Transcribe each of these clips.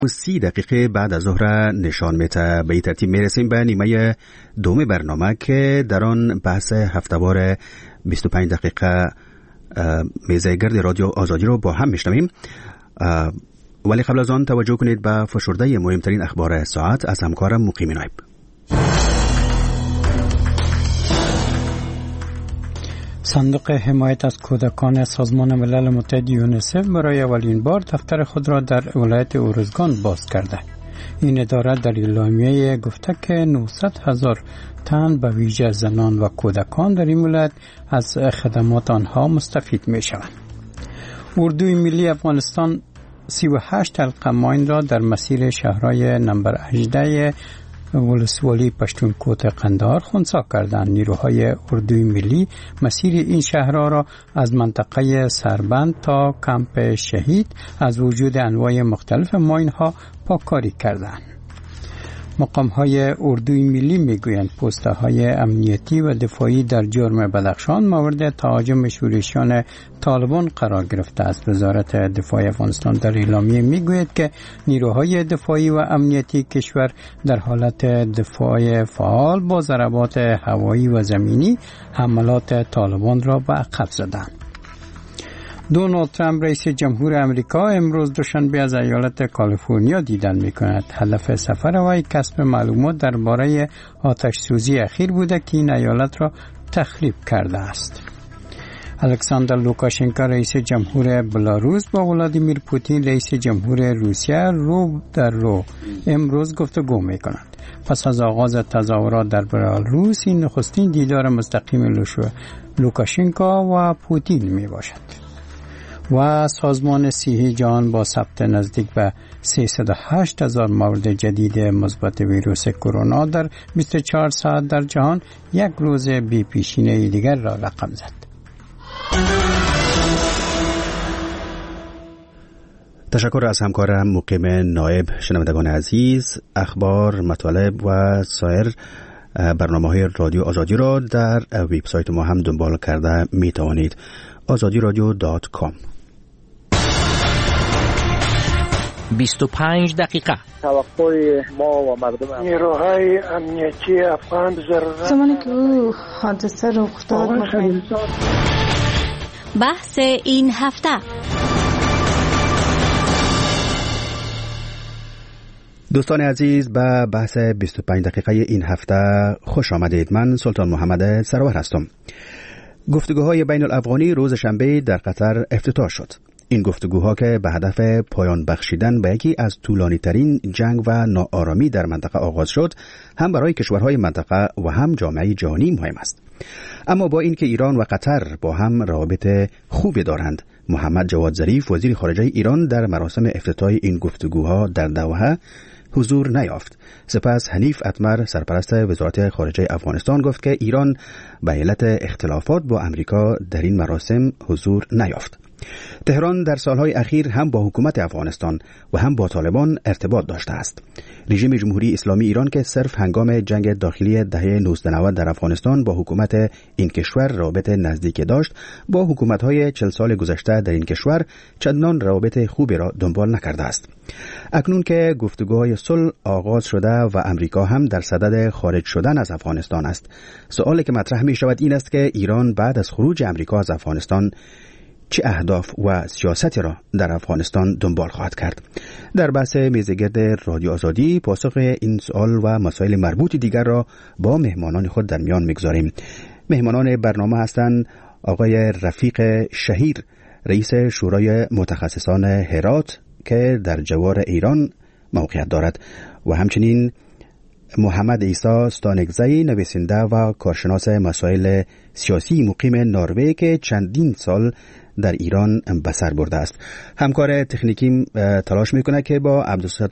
30 دقیقه بعد از ظهر نشان میده. به این ترتیب میرسیم به نیمه دوم برنامه که در آن بحث هفته‌وار 25 دقیقه میزه گرد رادیو آزادی رو با هم میشنویم. ولی قبل از آن توجه کنید به فشرده مهمترین اخبار ساعت از همکارم مقیم نایب. صندوق حمایت از کودکان سازمان ملل متحد یونیسف برای اولین بار دفتر خود را در ولایت اورزگان باز کرده. این اداره در اعلامیه گفته که 900,000 تن به ویژه زنان و کودکان در این ولایت از خدمات آنها مستفید می شوند. اردوی ملی افغانستان 38 حلقه ماین را در مسیر شهرهای نمبر 18 ولسوالی پشتونکوت قندهار خنثی کردند. نیروهای اردوی ملی مسیر این شهرها را از منطقه سربند تا کمپ شهید از وجود انواع مختلف ماین ها پاککاری کردند. مقام های اردوی ملی میگویند پوسته های امنیتی و دفاعی در جرم بدخشان مورد تهاجم شورشیان طالبان قرار گرفته است. وزارت دفاع افغانستان در اعلامیه میگوید که نیروهای دفاعی و امنیتی کشور در حالت دفاع فعال با ضربات هوایی و زمینی حملات طالبان را به عقب زدند. دونالد ترامپ رئیس جمهور امریکا امروز دوشنبه از ایالت کالیفرنیا دیدن می‌کند. هدف سفر وی کسب معلومات درباره آتش سوزی اخیر بوده که این ایالت را تخریب کرده است. الکساندر لوکاشنکو رئیس جمهور بلاروس با ولادیمیر پوتین رئیس جمهور روسیه رو در رو امروز گفتگو می‌کنند. پس از آغاز تظاهرات در بلاروس این نخستین دیدار مستقیم لوکاشنکو و پوتین میباشد. و سازمان صحی جهان با ثبت نزدیک به 308,000 مورد جدید مثبت ویروس کرونا در 24 ساعت در جهان یک روز بی پیشینه دیگر را رقم زد. تشکر از همکارم مقیم نایب. شنوندگان عزیز، اخبار، مطالب و سایر برنامه‌های رادیو آزادی را در وبسایت ما هم دنبال کرده می توانید. azadiradio.com. 25 دقیقه توقع ما و مردم نیروهای امنیتی افغان ضرورت زمانی که او حادثه رخ داد بحث این هفته. دوستان عزیز، به بحث 25 دقیقه این هفته خوش آمدید. من سلطان محمد سرور هستم. گفتگوهای بین الافغانی روز شنبه در قطر افتتاح شد. این گفتگوها که به هدف پایان بخشیدن به یکی از طولانی ترین جنگ و ناآرامی در منطقه آغاز شد، هم برای کشورهای منطقه و هم جامعه جهانی مهم است. اما با اینکه ایران و قطر با هم روابط خوبی دارند، محمد جواد ظریف وزیر خارجه ایران در مراسم افتتاح این گفتگوها در دوحه حضور نیافت. سپس حنیف اتمر سرپرست وزارت خارجه افغانستان گفت که ایران به علت اختلافات با امریکا در این مراسم حضور نیافت. تهران در سالهای اخیر هم با حکومت افغانستان و هم با طالبان ارتباط داشته است. رژیم جمهوری اسلامی ایران که صرف هنگام جنگ داخلی دهه 1990 در افغانستان با حکومت این کشور رابط نزدیکی داشت، با حکومت‌های 40 سال گذشته در این کشور چندان روابط خوبی را دنبال نکرده است. اکنون که گفتگوهای صلح آغاز شده و امریکا هم در صدد خارج شدن از افغانستان است، سوالی که مطرح می شود این است که ایران بعد از خروج امریکا از افغانستان چه اهداف و سیاستی را در افغانستان دنبال خواهد کرد. در بحث میزگرد رادیو آزادی پاسخ این سوال و مسائل مربوط دیگر را با مهمانان خود در میان میگذاریم. مهمانان برنامه هستند آقای رفیق شهیر، رئیس شورای متخصصان هرات که در جوار ایران موقعیت دارد، و همچنین محمد عیسی ستانگزی، نویسنده و کارشناس مسائل سیاسی مقیم نروژ که چندین سال در ایران به سر برده است. همکار تکنیکیم تلاش میکنه که با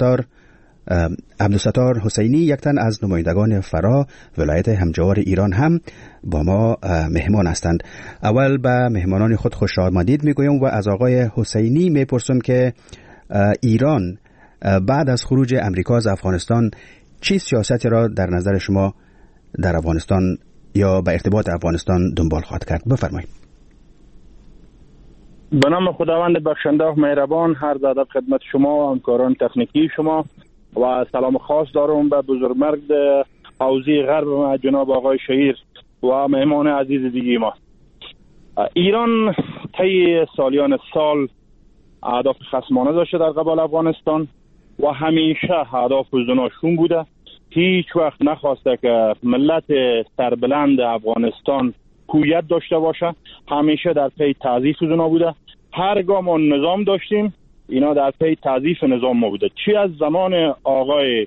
عبدالستار حسینی، یک تن از نمایندگان فرا ولایت همجوار ایران، هم با ما مهمان هستند. اول به مهمانان خود خوش آمدید میگویم و از آقای حسینی میپرسم که ایران بعد از خروج امریکا از افغانستان چه سیاستی را در نظر شما در افغانستان یا به ارتباط افغانستان دنبال خواهد کرد؟ بفرمایید. به نام خداوند بخشنده و مهربان، هر ادب خدمت شما و همکاران تکنیکی شما و سلام خاص دارم به بزرگمرد حوزه غرب ما جناب آقای شهیر و مهمان عزیز دیگه ما. ایران طی سالیان سال اهداف خصمانه داشته در قبال افغانستان و همیشه اهداف زناشون بوده. هیچ وقت نخواسته که ملت سربلند افغانستان هویت داشته باشه، همیشه در پی تضعیف زنا بوده. هرگاه ما نظام داشتیم اینا در پی تضعیف نظام ما بوده، چی از زمان آقای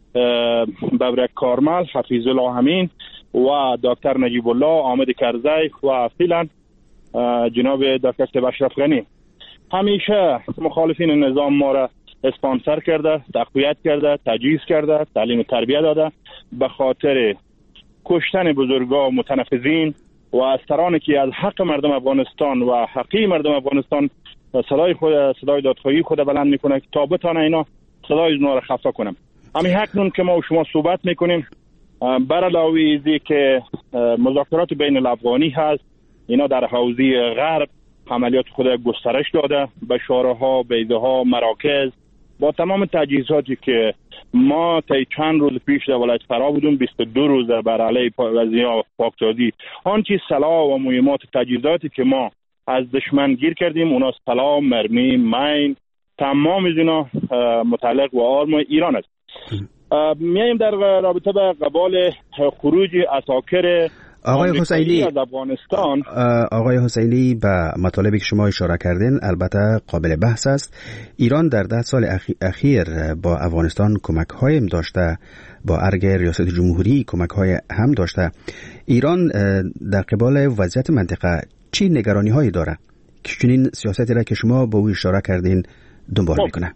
ببرک کارمل، حفیظ الله امین و دکتر نجیب الله، آمد کرزی و فعلا جناب دکتر اشرف غنی. همیشه مخالفین نظام ما را اسپانسر کرده، تقویت کرده، تجهیز کرده، تعلیم و تربیت داده به خاطر کشتن بزرگا و متنفذین و اسرانی که از حق مردم افغانستان و حقی مردم افغانستان صدای دادخواهی خود بلند میکنه تا بتانه اینا صدای اونا را خفه کنم. همین حکنون که ما و شما صحبت میکنیم بر علاوه ازی که مذاکرات بین الافغانی هست، اینا در حوزه غرب عملیات خود گسترش داده به شارع‌ها، بیضه‌ها، مراکز با تمام تجهیزاتی که ما طی چند روز پیش در ولایت فرا بودیم 22 روز بر علیه وزیرا پاکسازی آنچه سلاح و مهمات تجهیزاتی که ما از دشمن گیر کردیم اونا سلاح، مرمی، مین، تمام از اینا متعلق و آرم ایران است. میایم در رابطه به قبال خروج اساکر آقای حسینی از افغانستان. آقای حسینی به مطالبی که شما اشاره کردین البته قابل بحث است. ایران در 10 سال اخیر با افغانستان کمک‌های هم داشته، با ارگ ریاست جمهوری کمک‌های هم داشته. ایران در قبال وضعیت منطقه چی نگرانی‌هایی داره که چنین سیاستی را که شما به او اشاره کردین دنبال میکنه؟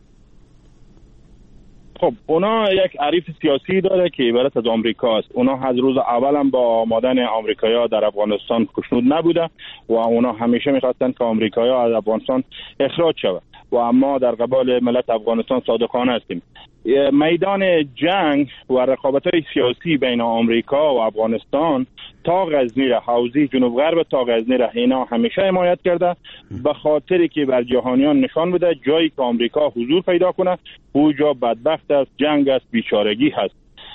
خب اونا یک عریف سیاسی داره که عبارت از آمریکا است. اونا از روز اول هم با آمدن آمریکایی‌ها در افغانستان خوشنود نبوده و اونا همیشه می‌خواستن که آمریکایی‌ها از افغانستان اخراج شود و اما در قبال ملت افغانستان صادقانه هستیم. میدان جنگ و رقابت‌های سیاسی بین آمریکا و افغانستان تا غزنی را، حوزه جنوب غرب تا غزنی را اینا همیشه حمایت کرده به خاطری که بر جهانیان نشان بده جایی که آمریکا حضور پیدا کنه او جا بدبخت است، جنگ است، بیچارگی هست.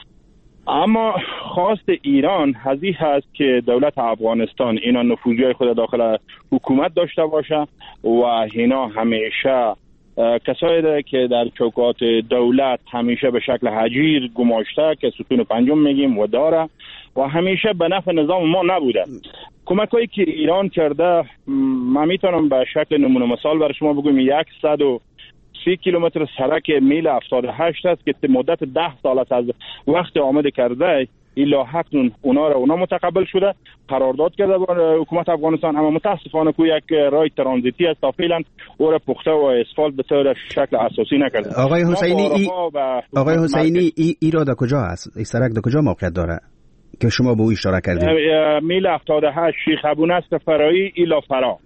اما خواست ایران هزی هست که دولت افغانستان اینا نفوذی خود داخل حکومت داشته باشه و اینا همیشه کسایی داره که در چوکات دولت همیشه به شکل حجیر گماشته که ستون پنجم میگیم و داره و همیشه به نفع نظام ما نبوده. کمکایی که ایران کرده من میتونم به شکل نمونه مثال برای شما بگم 130 کیلومتر سرک میل 78 است که مدت 10 سال است از وقت آمد کرده الا حقنون اونا متقبل شده، قرارداد کرده با حکومت افغانستان، اما متاسفانه که یک راه ترانزیتی است تا فعلا او را پخته و اسفالت به طور شکل اساسی نکرده. آقای حسینی ای را در کجا است؟ این سرک در کجا موقعیت داره که شما به او اشاره کردید؟ میل 78 شیخ ابونصر فرایی الا فرا.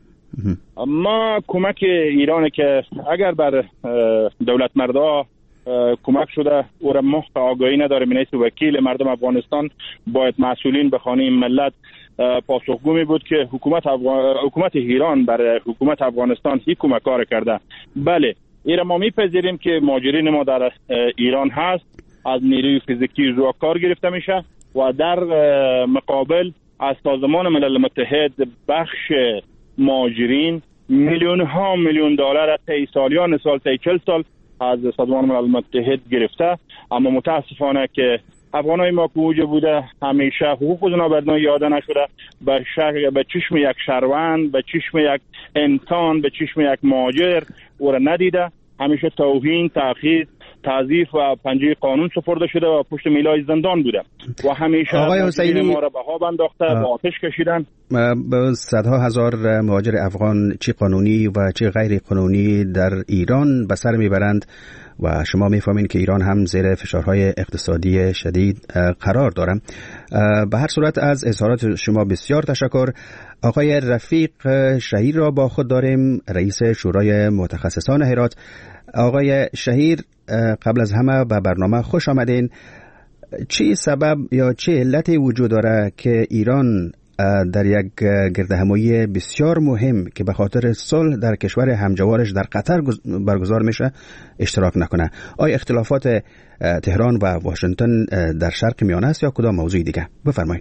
ما کمک ایران که اگر بر دولت مردا کمک شده او را مخت آگاهی نداره، منیست وکیل مردم افغانستان باید مسئولین به خانه ملت پاسخگو می بود که حکومت ایران بر حکومت افغانستان هیچ کمک کار کرده. بله ایران ما میپذیریم که مهاجرین ما در ایران هست، از نیروی فیزیکی زورکار گرفته میشه و در مقابل از سازمان ملل متحد بخش مهاجرین میلیون دلار طی سالیان سال طی 40 سال از سازمان ملل متحد گرفته. اما متاسفانه که افغانای ما که وجود بوده همیشه حقوق اونا بدنای یاده نشده، به چشم یک شهروند، به چشم یک انسان، به چشم یک مهاجر او را ندیده. همیشه توهین، تأخیر، تعذیف و پنجه قانون سپرده شده و پشت میلای زندان بوده و همیشه آقای حسینی ما را به ها انداخته، با آتش کشیدن. صدها هزار مهاجر افغان چه قانونی و چه غیر قانونی در ایران به سر میبرند و شما میفهمین که ایران هم زیر فشارهای اقتصادی شدید قرار داره. به هر صورت از اظهارات شما بسیار تشکر. آقای رفیق شهیر را با خود داریم، رئیس شورای متخصصان هرات. آقای شهیر، قبل از همه به برنامه خوش آمدین. چه سبب یا چه علتی وجود داره که ایران در یک گردهمایی بسیار مهم که به خاطر صلح در کشور همجوارش در قطر برگزار میشه اشتراک نکنه؟ آیا اختلافات تهران و واشنگتن در شرق میانه است یا کدام موضوع دیگه؟ بفرمایید.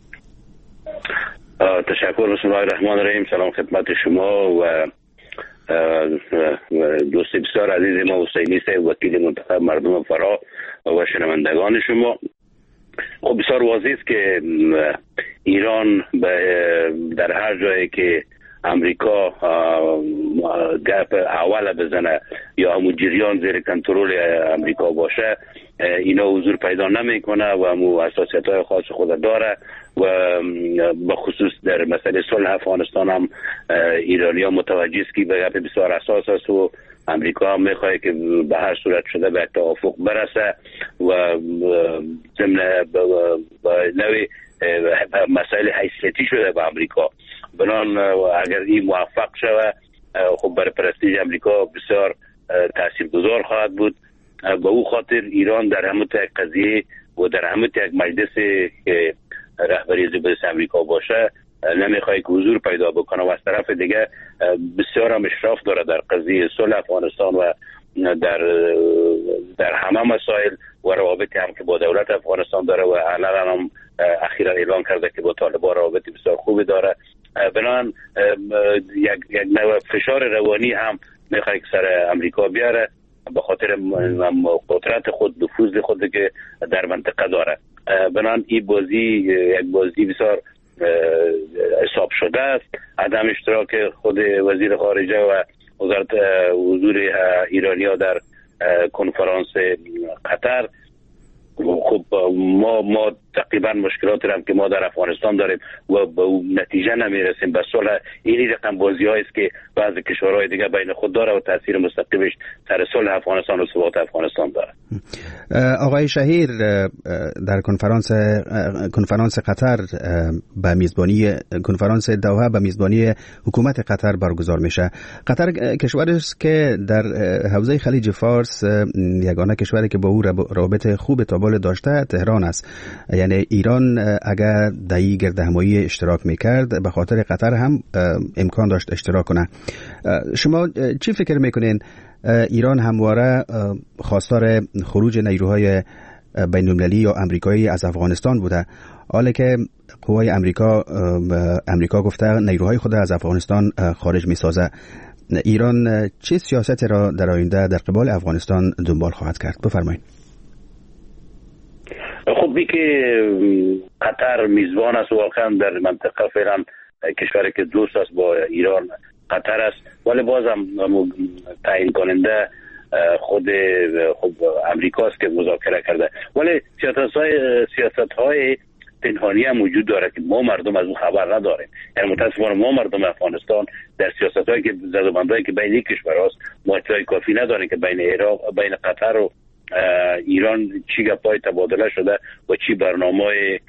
تشکر. بسم الله الرحمن الرحیم. سلام خدمت شما و دوست بسیار عزیز ما حسینی صاحب، وکیل منتخب مردم فرا و شنوندگان شما. خب بسیار واضح است که ایران در هر جایی که امریکا گپ اول بزنه یا همون جریان زیر کنترل امریکا باشه، اینا حضور پیدا نمیکنه و همون حساسیت‌های خاص خود داره و به خصوص در مسئله صلح افغانستان هم ایرانی‌ها متوجه است که به گپ بسیار اساس است و امریکا هم میخواد که به هر صورت شده به توافق برسه و ضمن نوع مسائل حیثیتی شده به امریکا. بنان اگر این موفق شود خب برای پرستیژ امریکا بسیار تاثیرگذار خواهد بود. به او خاطر ایران در همه یک قضیه و در همه یک مجلس که رهبری زبرس امریکا باشه نمیخواد که حضور پیدا بکنه و از طرف دیگه بسیار هم اشراف داره در قضیه صلح افغانستان و در همه مسائل و روابطی هم که با دولت افغانستان داره و علنا هم اخیرا اعلان کرده که با طالبان روابط بسیار خوبی داره. بنابراین یک نوع فشار روانی هم میخواد که سر امریکا بیاره به خاطر قدرت خود، نفوذ خود که در منطقه داره. بنابراین این بازی یک بازی بسیار حساب شده است. عدم اشتراک خود وزیر خارجه و وزارت حضور ایرانی‌ها در کنفرانس قطر، خب ما تقریبا مشکلات هم که ما در افغانستان داریم و به نتیجه نمیرسیم. به صلح این رقم بازی‌هایی است که بعضی کشورهای دیگه بین خود داره و تاثیر مستقیمش سر صلح افغانستان و ثبات افغانستان داره. آقای شهیر، در کنفرانس قطر به میزبانی کنفرانس دوحه به میزبانی حکومت قطر برگزار میشه. قطر کشوری است که در حوزه خلیج فارس یگانه کشوری که با او روابط خوب تا داشته تهران است. یعنی ایران اگر در این گردهمایی اشتراک میکرد به خاطر قطر هم امکان داشت اشتراک کنه. شما چی فکر میکنین؟ ایران همواره خواستار خروج نیروهای بین المللی یا امریکایی از افغانستان بوده، حالا که قوای امریکا گفته نیروهای خود از افغانستان خارج میسازه. ایران چه سیاستی را در آینده در قبال افغانستان دنبال خواهد کرد؟ بفرمایید. خب بی که قطر میزبان است واقعا در منطقه فعلا کشوری که دوست است با ایران قطر است، ولی باز هم تعیین کننده خود امریکا است که مذاکره کرده. ولی سیاست های پنهانی هم وجود داره که ما مردم از اون خبر نداریم. یعنی متاسفانه ما مردم افغانستان در سیاست هایی که زدوبندهایی که بین کشور هاست ما اطلاع کافی نداریم که بین قطر و ایران چی گپای تبادله شده و چی برنامه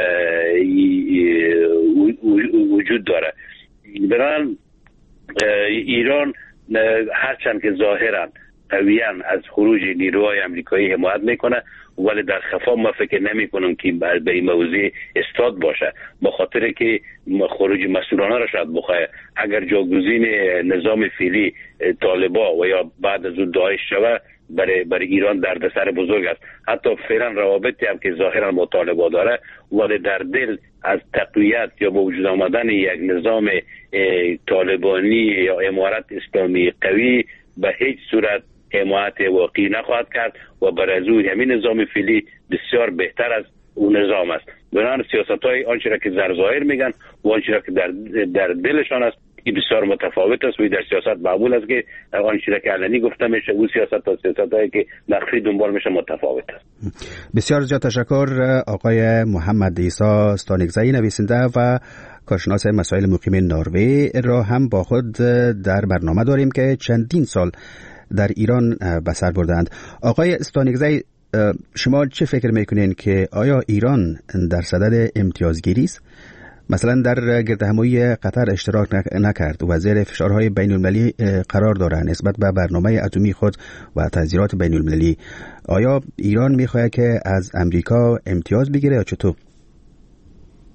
وجود داره. بنابراین ایران هرچند که ظاهرا قویاً از خروج نیروهای امریکایی حمایت میکنه، ولی در خفا ما فکر نمی کنم که به این موضوع استاد باشه، به خاطر که خروج مسئولانه را شاید بخواه. اگر جاگزین نظام فعلی طالبا و یا بعد از اون داعش شود برای ایران دردسر بزرگ است. حتی فعلا روابطی هم که ظاهرا با طالبا داره، ولی در دل از تقویت یا با وجود آمدن یک نظام طالبانی یا امارت اسلامی قوی به هیچ صورت حمایت واقعی نخواهد کرد و برای همین نظام فعلی بسیار بهتر از اون نظام است. بنابراین سیاست‌های آنچه را که ظاهر میگن و آنچه را که در دلشان است این بسیار متفاوت است و در سیاست معمول است که آنچه را که علنی گفته میشه او سیاست و سیاست‌هایی که مخفی دنبال میشه متفاوت است. بسیار زیاد تشکر آقای محمد عیسی استانکزی، نویسنده و کارشناس مسائل مقیمین نروژ را هم با خود در برنامه داریم که چندین سال در ایران به سر بردند. آقای استانکزی، شما چه فکر میکنین که آیا ایران در صدد امتیازگیری است؟ مثلا در گردهمایی قطر اشتراک نکرد و زیر فشارهای بین المللی قرار دارد نسبت به برنامه اتمی خود و تحذیرات بین المللی. آیا ایران میخواهد که از امریکا امتیاز بگیره یا چطور؟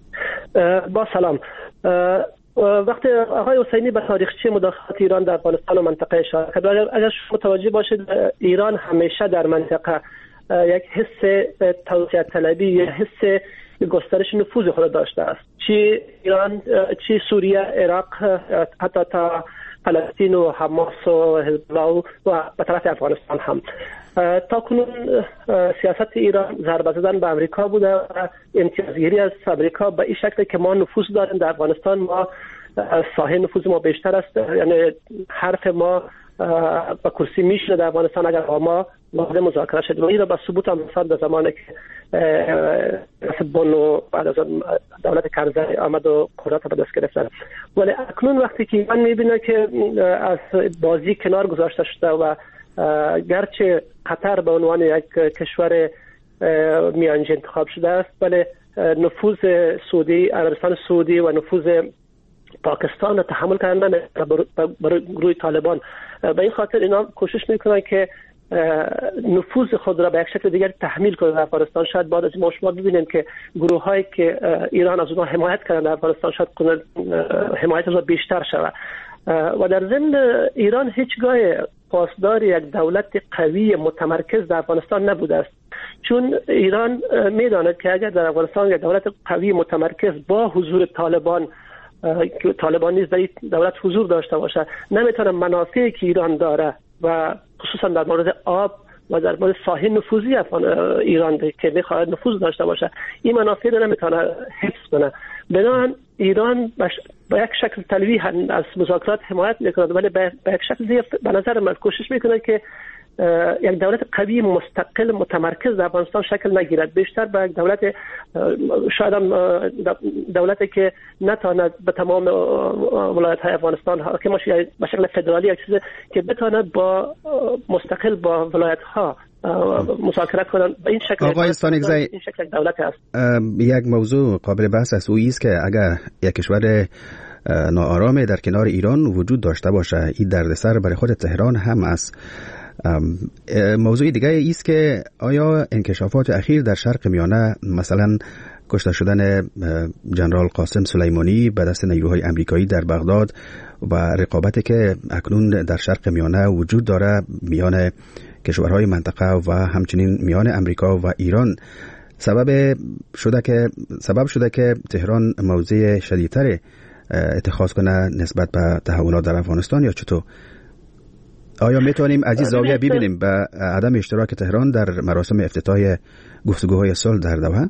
با سلام. وقتی آقای حسینی به تاریخچه مداخلات ایران در افغانستان و منطقه اشاره کرد، اگر شما متوجه باشید ایران همیشه در منطقه یک حس توسعه طلبی یا حس گسترش نفوذ خود داشته است. چی ایران، چی سوریه، عراق، حتی تا فلسطین و حماس و حزب الله و به طرف افغانستان هم. تا کنون سیاست ایران ضربه زدن به امریکا بوده و امتیازگیری از امریکا به این شکل که ما نفوذ داریم در افغانستان، ما ساحه نفوذ ما بیشتر است، یعنی حرف ما با کرسی میشنه در افغانستان اگر با ما وارد مذاکره شد. و این را به ثبوت هم مثال در زمانی که بانو بعد از دولت کرزی آمد و قدرت به دست گرفتن. ولی اکنون وقتی که ایران میبینه که از بازی کنار گذاشته شده و گرچه قطر به عنوان یک کشور میانجی انتخاب شده است، ولی نفوذ سعودی، عربستان سعودی و نفوذ پاکستان را تحمل کردن برای گروه طالبان. به این خاطر اینا کوشش میکنن که نفوذ خود را به یک شکل دیگر تحمیل کنند در افغانستان. شاید بعد از ما شما ببینیم که گروه هایی که ایران از اونها حمایت کردن در افغانستان شاید حمایت را بیشتر شود. و در ضمن ایران هیچگاه پاسدار یک دولت قوی متمرکز در افغانستان نبوده است، چون ایران میداند که اگر در افغانستان یک دولت قوی متمرکز با حضور طالبان که طالبان نیز در دولت حضور داشته باشه، نمیتونه منافعی که ایران داره و خصوصا در مورد آب و در مورد ساحل نفوذی ایران که میخواد نفوذ داشته باشه، این منافع رو نمیتونه حفظ کنه. بنابراین ایران با یک شکل تلویح از مذاکرات حمایت میکنه، ولی به یک شکل دیگه به نظر من کوشش میکنه که یک دولت قوی مستقل متمرکز در افغانستان شکل نگیرد، بیشتر به یک دولت شاید هم دولتی که نتواند به تمام ولایت های افغانستان حاکم باشه به شکل فدرالی، یک چیزی که بتونه با مستقل با ولایت ها مذاکره کنن. به این شکل آقای استانکزی، این شکل دولت است. یک موضوع قابل بحث است، او است که اگر یک کشور ناآرام در کنار ایران وجود داشته باشه، این دردسر برای خود تهران هم است. موضوع دیگه است که آیا انکشافات اخیر در شرق میانه، مثلا کشته شدن جنرال قاسم سلیمانی به دست نیروهای امریکایی در بغداد و رقابتی که اکنون در شرق میانه وجود داره میان کشورهای منطقه و همچنین میان امریکا و ایران، سبب شده که تهران موضع شدیدتر اتخاذ کنه نسبت به تحولات در افغانستان، یا چطور؟ آیا میتونیم از این زاویه ببینیم به عدم اشتراک تهران در مراسم افتتاح گفتگوهای صلح در دوحه؟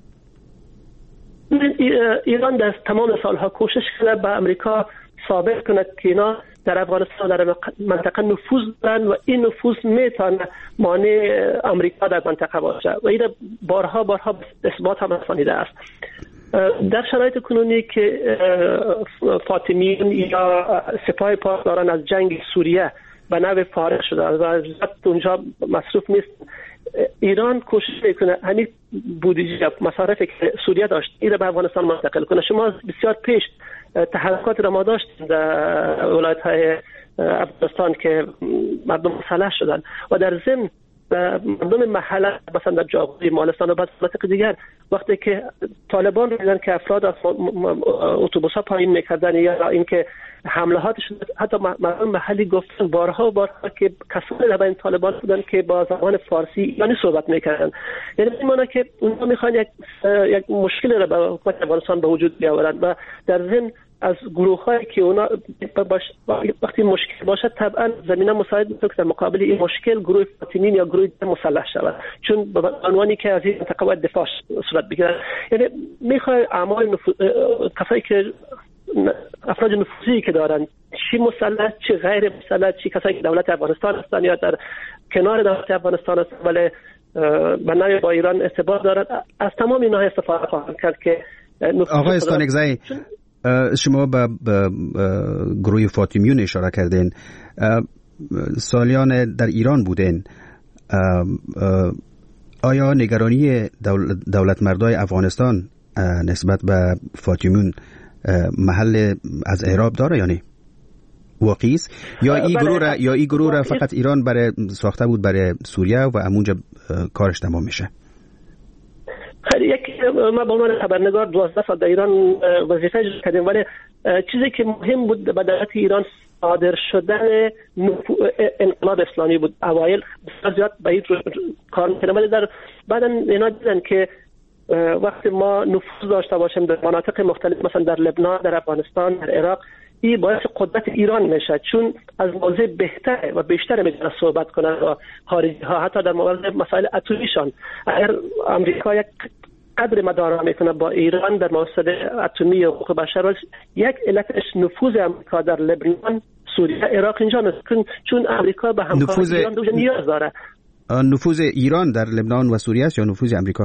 ایران در تمام سالها کوشش کرده به امریکا ثابت کنه که اینا در افغانستان در منطقه نفوذ دارن و این نفوذ میتونه مانع امریکا در منطقه باشه و این بارها اثبات هم رسانیده است. در شرایط کنونی که فاطمیون یا سپاه پاسداران از جنگ سوریه به نوع فارغ شده و اونجا مصروف نیست، ایران کوشش میکنه همین بودجه مصارفی که سوریه داشت این را به افغانستان منتقل کنه. شما بسیار پیش تحرکات را ما داشتیم در ولایت های افغانستان که مردم مسلح شدن و در ضمن مردم محله مثلا در جاغوری مالستان و بعض مناطق دیگر وقتی که طالبان رو دیدن که افراد از اتوبوس‌ها پایین میکردن یا اینکه حملهاتش، حتی مردم محلی گفتن بارها که کسانی در بین طالبان بودن که با زبان فارسی ایرانی صحبت میکردن. یعنی این معنی که اونها میخوان یک مشکل را به حکومت افغانستان به وجود بیاورن و در ضمن از گروه‌هایی که اونا وقتی مشکل باشه طبعا زمینه مساعد میشه که در مقابل این مشکل گروه فاطمین یا گروه مسلح شود، چون به عنوانی که از این منطقه باید دفاع صورت بگیرد. یعنی میخواد اعمال کسایی که افراد نفوذی که دارن، چی مسلح چی غیر مسلح، چی کسایی که دولت افغانستان هستن یا در کنار دولت افغانستان هستن ولی به نوعی با ایران ارتباط دارن، از تمام اینها استفاده خواهند کرد که آقای استانکزی، شما به گروه فاطمیون اشاره کردین، سالیان در ایران بودین، آیا نگرانی دولت مردای افغانستان نسبت به فاطمیون محل از اعراب داره یا نه؟ واقعی است یا این گروه را فقط ایران برای ساخته بود برای سوریه و همونجا کارش تمام میشه؟ ما به عنوان خبرنگار 12 سال در ایران وظیفه اجرا کردیم، ولی چیزی که مهم بود به دولت ایران صادر شدن انقلاب اسلامی بود. اوایل بسیار زیاد به این کار می‌کردن، ولی در بعدا اینا دیدن که وقتی ما نفوذ داشته باشیم در مناطق مختلف، مثلا در لبنان، در افغانستان، در عراق، این باعث قدرت ایران میشه، چون از موضع بهتر و بیشتر میتونه صحبت کنه با خارجی ها، حتی در مورد مسائل اتمیشان. اگر امریکا یک قدر مدارا میکنه با ایران در مسائل اتمی و حقوق بشر، یک علتش نفوذ امریکا در لبنان، سوریه، عراق اینجا نیست، چون امریکا به همکاری ایران دوجه نیاز داره. نفوذ ایران در لبنان و سوریه است یا نفوذ امریکا؟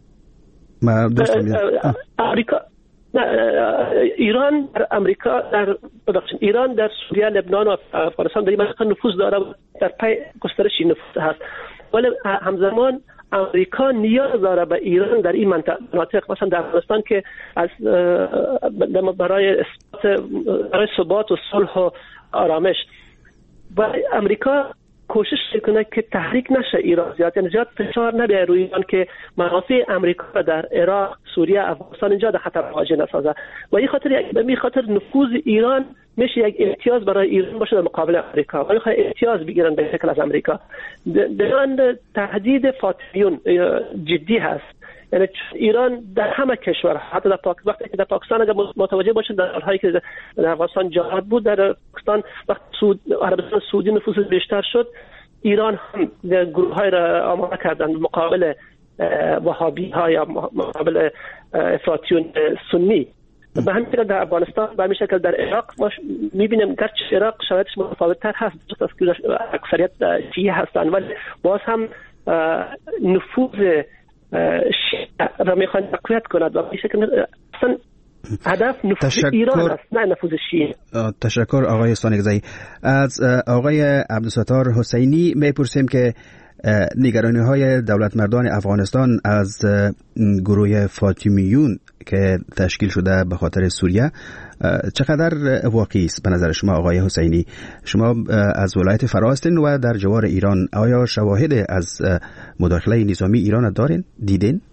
امریکا ایران در امریکا ایران در سوریه، لبنان و افغانستان در این منطقه نفوذ داره، در پی گسترش نفوذ هست، ولی همزمان امریکا نیاز داره به ایران در این مناطق، مثلا در افغانستان که از برای ثبات و صلح و آرامش، و امریکا کوشش میکنه که تحریک نشه ایران زیاد، یعنی زیاد فشار نبیاره روی ایران که منافع امریکا در عراق، سوریه، افغانستان اینجا در خطر واقع نسازه، و این خاطر نفوذ ایران میشه یک امتیاز برای ایران باشه در مقابل امریکا، و میخواد امتیاز بگیرن به شکل از امریکا. در تهدید فاطمیون جدی هست، یعنی ایران در همه کشور، حتی در وقتی که در پاکستان اگر متوجه باشید در حالی که در افغانستان جهاد بود، در پاکستان وقت عربستان سعودی نفوذ بیشتر شد، ایران هم گروه‌های را آماده کردند مقابل وهابی ها یا مقابل افراطیون سنی. به همین شکل در افغانستان، به همین شکل در عراق ما می‌بینیم گرچه عراق شرایطش متفاوت‌تر هست، جز از که اکثریت شیعه هستند، ولی باز هم نفوذ را میخوان تقویت کند و به شکل اصلا هدف نفوذ ایران است، نه نفوذ شیعه. تشکر آقای سانگزایی. از آقای عبدالستار حسینی میپرسیم که نگرانی‌های دولت مردان افغانستان از گروه فاطمیون که تشکیل شده به خاطر سوریه چقدر واقعی است به نظر شما آقای حسینی؟ شما از ولایت فرا هستین و در جوار ایران، آیا شواهد از مداخله نظامی ایران دارین؟ دیدین؟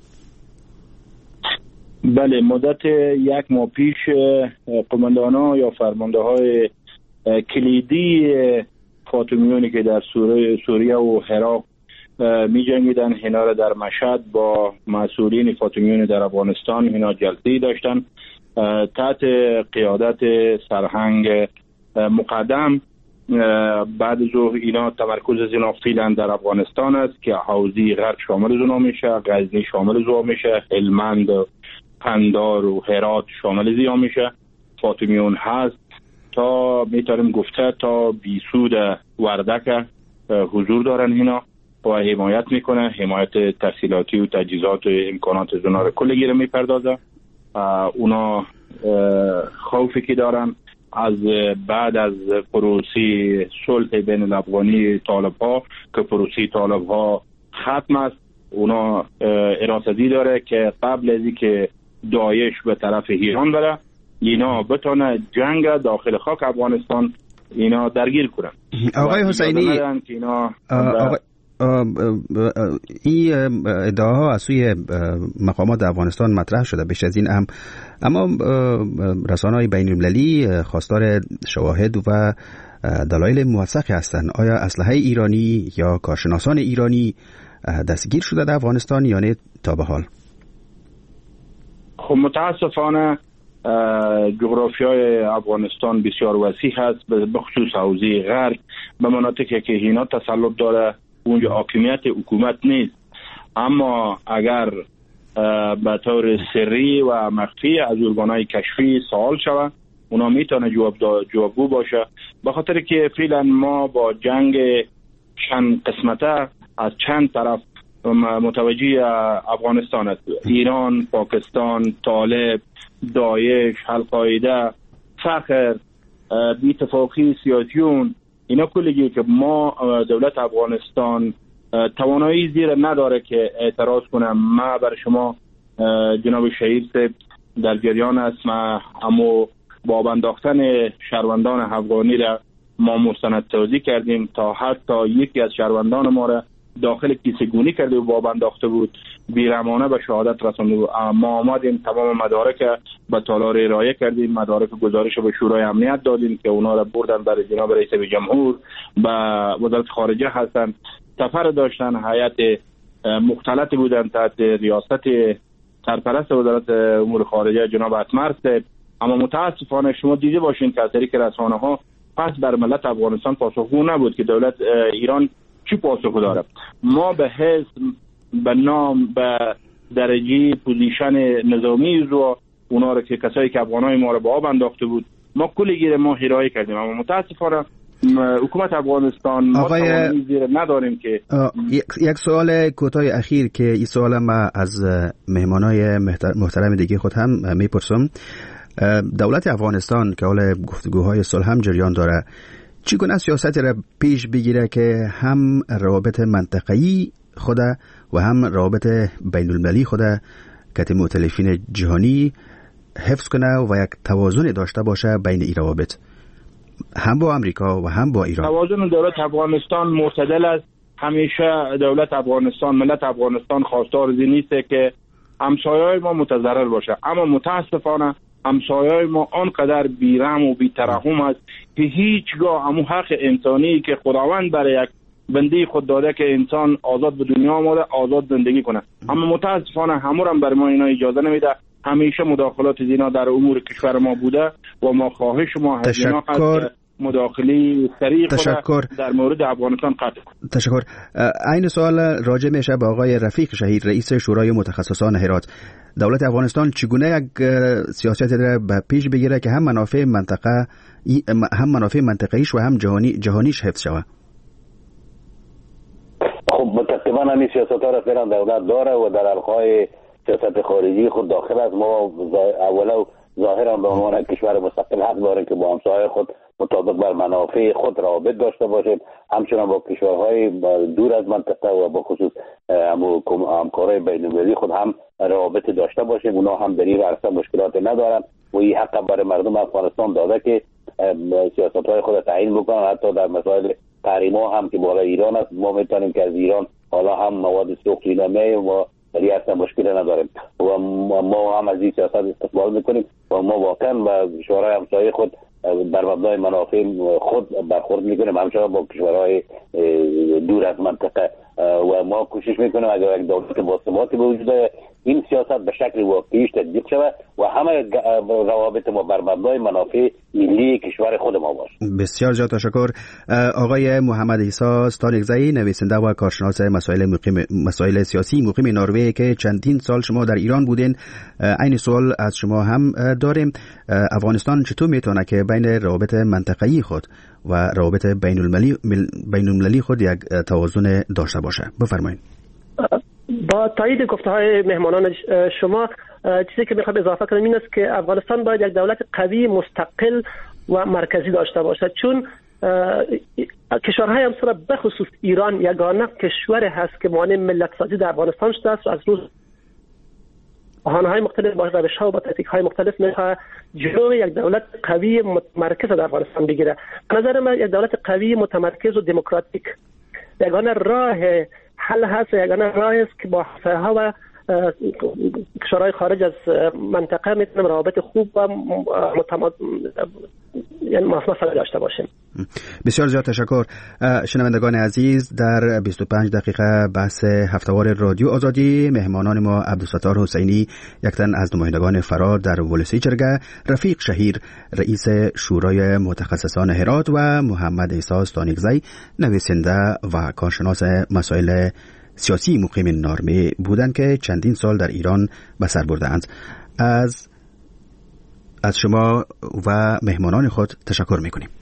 بله، مدت یک ماه پیش قماندان‌ها یا فرمانده‌های کلیدی فاطمیونی که در سوریه و عراق می جنگیدن، اینا را در مشهد با مسئولین فاطمیون در افغانستان اینا جلسه‌ای داشتن تحت قیادت سرهنگ مقدم. بعد از اینا تمرکز از اینا فعلا در افغانستان است که حوزه غرب شامل از اونا میشه، غزنی شامل از اونا میشه، هلمند، قندار و هرات شامل از اینا میشه. فاطمیون هست تا میتونیم گفته تا بیسود وردک حضور دارن اینا و حمایت میکنه، حمایت تحصیلاتی و تجهیزات و امکانات از اونا رو کلگی میپردازه. اونا خوفی که دارن از بعد از پروسی صلح بین الافغانی طالب ها که پروسی طالب ها ختم است، اونا اراده‌ای داره که قبل از اینکه داعش به طرف ایران بره، اینا بتونه جنگ داخل خاک افغانستان اینا درگیر کنن. آقای حسینی، این ادعاها از سوی مقامات افغانستان مطرح شده بیش از این اما رسانه‌های بین‌المللی خواستار شواهد و دلایل موثقی هستند. آیا اسلحه ایرانی یا کارشناسان ایرانی دستگیر شده در افغانستان یا نه تا به حال؟ خب متاسفانه جغرافیای افغانستان بسیار وسیع هست، به خصوص حوزه غرب به مناطقی که اینا تسلط داره اونجا حاکمیت حکومت نیست، اما اگر به طور سری و مخفی از ارگانهای کشفی سوال شود اونا میتونه جوابگو باشه، به خاطر که فعلا ما با جنگ چند قسمته از چند طرف متوجه افغانستان است. ایران، پاکستان، طالب، داعش، القاعده، فخر، بی‌اتفاقی سیاسیون، اینا کلیگی که ما دولت افغانستان توانایی زیر نداره که اعتراض کنم. ما بر شما جناب شهید صاحب در جریان است، ما اما با انداختن شهروندان افغانی را ما مستندسازی کردیم تا حتی یکی از شهروندان ما را داخل کیسه‌گونی کرده و باب انداخته بود، بیرحمانه به شهادت رسانده بود. ما آمدیم تمام مدارک به تالار ارائه کردیم، مدارک گزارش به شورای امنیت دادیم که اونا را بردن برای جناب رئیس جمهور. به وزارت خارجه هستن، سفر داشتن، هیئت مختلط بودن تحت ریاست سرپرست وزارت امور خارجه جناب اتمر. اما متاسفانه شما دیده باشین که از طریق رسانه‌ها پس بر ملت افغانستان پاسخگو نبود که دولت ایران چی پاسخ داره. ما به حزب، به نام، به درجه پوزیشن نظامی و اونا رو که کسایی که افغانای ما رو به آب انداخته بود ما کلیگیر ما هیرایی کردیم. اما متاسفانه حکومت افغانستان ما زیر نداریم که یک سوال کوتاه اخیر که این سوال ما از مهمانای محترم دیگه خود هم میپرسم. دولت افغانستان که حال گفتگوهای صلح هم جریان داره، چگونه سیاستی را پیش بگیره که هم روابط منطقه‌ای خود و هم روابط بین المللی خود که مؤتلفین جهانی حفظ کنه و یک توازن داشته باشه بین این روابط، هم با امریکا و هم با ایران؟ توازن دولت افغانستان معتدل است. همیشه دولت افغانستان، ملت افغانستان خواستار از این نیست که همسایه‌های ما متضرر باشه، اما متاسفانه همسایه‌های ما آنقدر بیرحم و بی‌ترحم است که هیچگاه همون حق انسانی که خداوند برای یک بنده خود داده که انسان آزاد به دنیا آمده، آزاد زندگی کنه، اما متاسفانه همون بر ما اینا اجازه نمیده. همیشه مداخلات اینا در امور کشور ما بوده و ما خواهش ما از اینا هست مداخله سریع خود در مورد افغانستان قطع کنه. تشکر. این سوال راجع میشه به آقای رفیق شهید، رئیس شورای متخصصان هرات. دولت افغانستان چگونه یک سیاست را به پیش بگیره که هم منافع منطقه‌ایش و هم جهانیش حفظ شود؟ خب متأسفانه همین سیاست‌ها را فعلا دولت داره و در حلقه‌های سیاست خارجی خود داخل است. ما اولا ظاهرا به عنوان کشور مستقل حق داریم که با همسایه خود مطابق بر منافع خود روابط داشته باشیم، همچنان با کشورهای دور از منطقه و با خصوص همکارای بین‌المللی خود هم روابط داشته باشیم. اونا هم در این عرصه مشکلات ندارن و این حق برای مردم افغانستان داده که سیاست‌های خود تعیین بکنن. حتی در مسائل تحریم‌ها هم که بالای ایران است، ما می‌تونیم که از ایران حالا هم مواد سوخت اینا میایم و در این عرصه مشکل نداریم و ما هم از این سیاست استقبال می‌کنیم و ما واقعا با کشورهای همسایه خود بر مبنای منافع خود برخورد میکنیم، همچنان با کشورهای دور از منطقه و ما کوشش میکنیم اگر یک دولت باثباتی به وجود این سیاست به شکل واقعیش تطبیق شود و همه روابط ما بر مبنای منافع ملی کشور خود ما باشه. بسیار زیاد تشکر. آقای محمد عیسی ستانکزی، نویسنده و کارشناس مسائل سیاسی مقیم نروژ که چندین سال شما در ایران بودین، این سوال از شما هم داریم. افغانستان چطور میتونه که بین روابط منطقه‌ای خود و روابط بین المللی خود یک توازن داشته باشه؟ بفرمایید. با تایید گفته‌های مهمانان شما، چیزی که میخوام اضافه کنم این است که افغانستان باید یک دولت قوی، مستقل و مرکزی داشته باشد، چون کشورهای همسایه به خصوص ایران یگانه کشور هست که مانع ملت سازی در افغانستان شده است و از روز بحانه‌های مختلف با روش‌ها و با تاکتیک‌های مختلف می‌خواد جلوی یک دولت قوی متمرکز در افغانستان بگیره. به نظر من یک دولت قوی متمرکز و دموکراتیک یگانه راه حل هست، یگانه راه است که با همسایه‌ها و کشورهای خارج از منطقه میتونیم روابط خوب و مثلا داشته باشیم. بسیار زیاد تشکر. شنوندگان عزیز، در 25 دقیقه بحث هفتهوار رادیو آزادی مهمانان ما عبدالستار حسینی، یک تن از نمایندگان فرار در ولسی جرگه، رفیق شهیر رئیس شورای متخصصان هرات و محمد عیسی ستانکزی نویسنده و کارشناس مسائل سیاسی مقیم نروژ بودند که چندین سال در ایران به سر بردند. از شما و مهمانان خود تشکر میکنیم.